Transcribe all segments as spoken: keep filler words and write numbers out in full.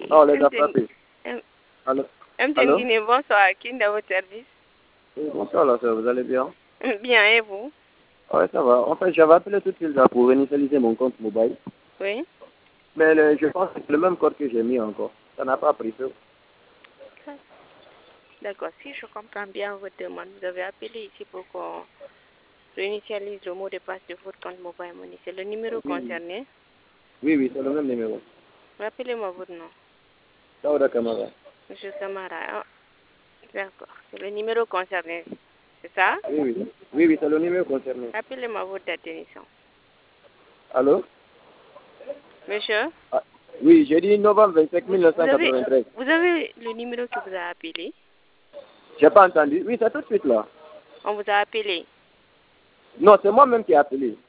Oh, on les a frappés. Allô? Allô? Guinée, bonsoir. Qui est dans votre service? Oui, bonsoir, la soeur, vous allez bien? Bien, et vous? Oui, ça va. En fait, j'avais appelé tout de suite là pour initialiser mon compte mobile. Oui. Mais le- je pense que c'est le même code que j'ai mis encore. Ça n'a pas pris feu. D'accord. Si je comprends bien votre demande, vous avez appelé ici pour qu'on réinitialise le mot de passe de votre compte mobile money. C'est le numéro Oui, concerné. oui, oui, c'est le même numéro. Rappelez-moi votre nom. Daouda Kamara. Monsieur Camara. Ah, d'accord. C'est le numéro concerné. C'est ça? Oui, oui. Oui, oui, c'est le numéro concerné. Rappelez-moi votre date de naissance. Allô? Monsieur? Ah, oui, j'ai dit novembre vingt-cinq Vous, vous avez, 1993. vous avez le numéro qui vous a appelé? J'ai pas entendu. Oui, c'est tout de suite là. On vous a appelé. Non, c'est moi-même qui ai appelé.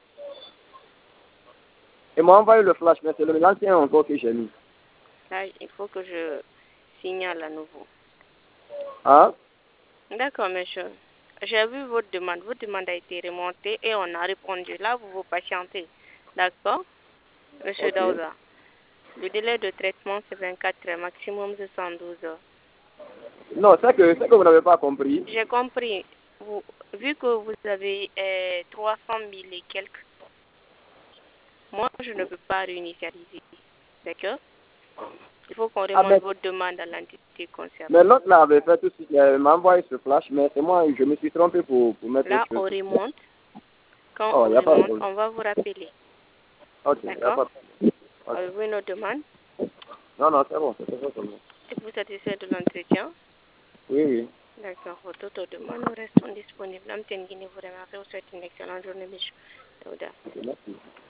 Il m'a envoyé le flash, mais c'est le- l'ancien encore que j'ai mis. Là, il faut que je signale à nouveau. Hein? D'accord, monsieur. J'ai vu votre demande. Votre demande a été remontée et on a répondu. Là, vous vous patientez. D'accord, monsieur Ok. Daouda. Le délai de traitement, c'est vingt-quatre heures, maximum soixante-douze heures. Non, c'est que, c'est que vous n'avez pas compris. J'ai compris. Vous, vu que vous avez euh, trois cent mille et quelques, moi, je ne peux pas réinitialiser. D'accord? Il faut qu'on Ah, remonte mais, votre demande à l'entité concernée. mais l'autre là avait fait tout de suite. Il m'a envoyé ce flash, mais c'est moi, je me suis trompé pour, pour mettre Là, autre on chose. remonte. Quand Oh, on il n'y a pas de remonte, problème. on va vous rappeler. Ok, il n'y a D'accord? pas de problème. Ok. Avez-vous une autre demande? Non, non, c'est bon, c'est ça seulement. Êtes-vous satisfait de l'entretien? Oui, oui. D'accord. Pour toute autre demande, nous restons disponibles. Am Guinée vous remercie. Vous souhaite une excellente journée, monsieur Daouda. Ok, merci.